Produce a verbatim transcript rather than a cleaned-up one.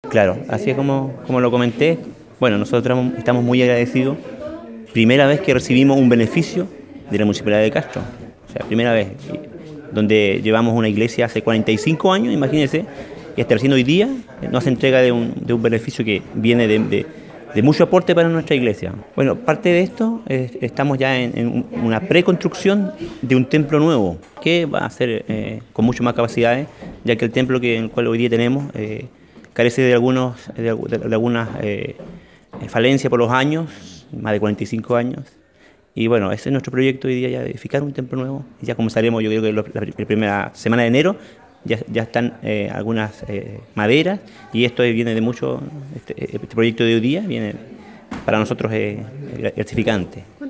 Claro, así es como, como lo comenté. Bueno, nosotros estamos muy agradecidos. Primera vez que recibimos un beneficio de la Municipalidad de Castro. O sea, primera vez. Donde llevamos una iglesia hace cuarenta y cinco años, imagínense, y hasta recién hoy día nos entrega de un, de un beneficio que viene de, de, de mucho aporte para nuestra iglesia. Bueno, parte de esto, eh, estamos ya en, en una preconstrucción de un templo nuevo, que va a ser eh, con mucho más capacidades, ya que el templo que, en el cual hoy día tenemos eh, carece de, algunos, de, de, de algunas eh, falencias por los años, más de cuarenta y cinco años. Y bueno, ese es nuestro proyecto hoy día, ya de edificar un templo nuevo. Y ya comenzaremos, yo creo que lo, la, la primera semana de enero ya, ya están eh, algunas eh, maderas, y esto viene de mucho, este, este proyecto de hoy día viene para nosotros eh, gratificante.